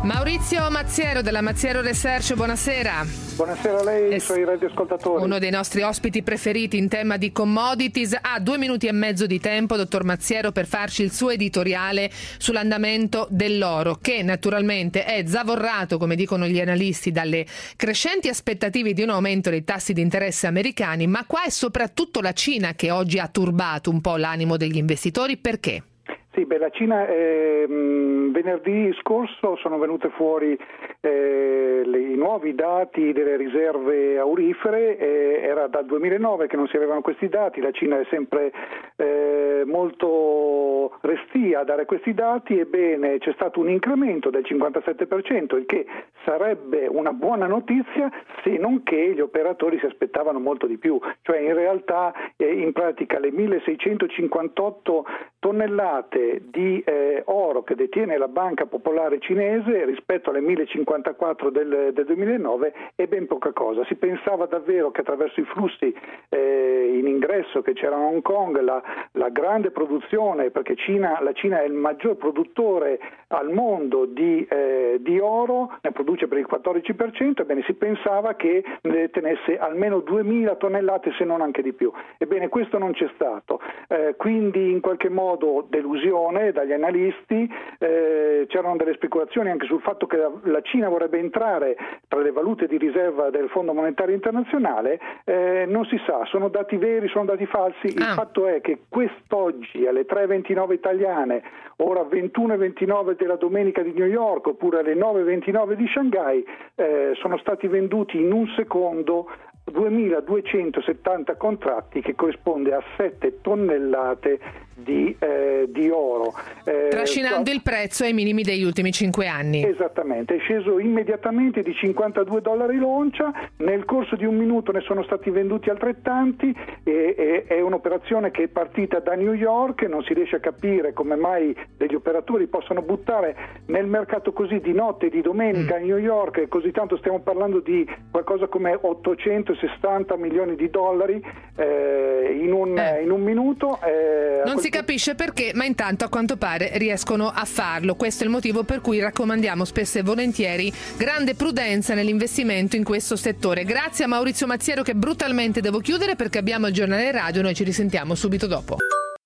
Maurizio Mazziero della Mazziero Research, buonasera. Buonasera a lei e ai suoi radioascoltatori. Uno dei nostri ospiti preferiti in tema di commodities. Ha 2 minuti e mezzo di tempo, dottor Mazziero, per farci il suo editoriale sull'andamento dell'oro, che naturalmente è zavorrato, come dicono gli analisti, dalle crescenti aspettative di un aumento dei tassi di interesse americani, ma qua è soprattutto la Cina che oggi ha turbato un po' l'animo degli investitori. Perché? Sì, la Cina venerdì scorso sono venute fuori i nuovi dati delle riserve aurifere, era dal 2009 che non si avevano questi dati, la Cina è sempre molto restia a dare questi dati, ebbene c'è stato un incremento del 57%, il che sarebbe una buona notizia se non che gli operatori si aspettavano molto di più, cioè in realtà in pratica le 1658 tonnellate di oro che detiene la Banca Popolare Cinese rispetto alle 1054 del 2009 è ben poca cosa. Si pensava davvero che attraverso i flussi in ingresso che c'erano a Hong Kong, la grande produzione, perché la Cina è il maggior produttore al mondo di oro, ne produce per il 14%, ebbene si pensava che ne tenesse almeno 2000 tonnellate se non anche di più. Ebbene questo non c'è stato, quindi in qualche modo delusione dagli analisti, c'erano delle speculazioni anche sul fatto che la Cina vorrebbe entrare tra le valute di riserva del Fondo Monetario Internazionale, non si sa, sono dati veri, sono dati falsi. Il fatto è che quest'oggi alle 3:29 italiane, ora 21:29 della domenica di New York oppure alle 9:29 di Shanghai, sono stati venduti in un secondo 2270 contratti, che corrisponde a 7 tonnellate di oro, trascinando il prezzo ai minimi degli ultimi 5 anni. Esattamente, è sceso immediatamente di $52 l'oncia, nel corso di un minuto ne sono stati venduti altrettanti, è un'operazione che è partita da New York, non si riesce a capire come mai degli operatori possano buttare nel mercato così di notte e di domenica a New York così tanto. Stiamo parlando di qualcosa come 860 milioni di dollari in un minuto. Non si capisce perché, ma intanto a quanto pare riescono a farlo. Questo è il motivo per cui raccomandiamo spesso e volentieri grande prudenza nell'investimento in questo settore. Grazie a Maurizio Mazziero, che brutalmente devo chiudere perché abbiamo il giornale radio. Noi ci risentiamo subito dopo.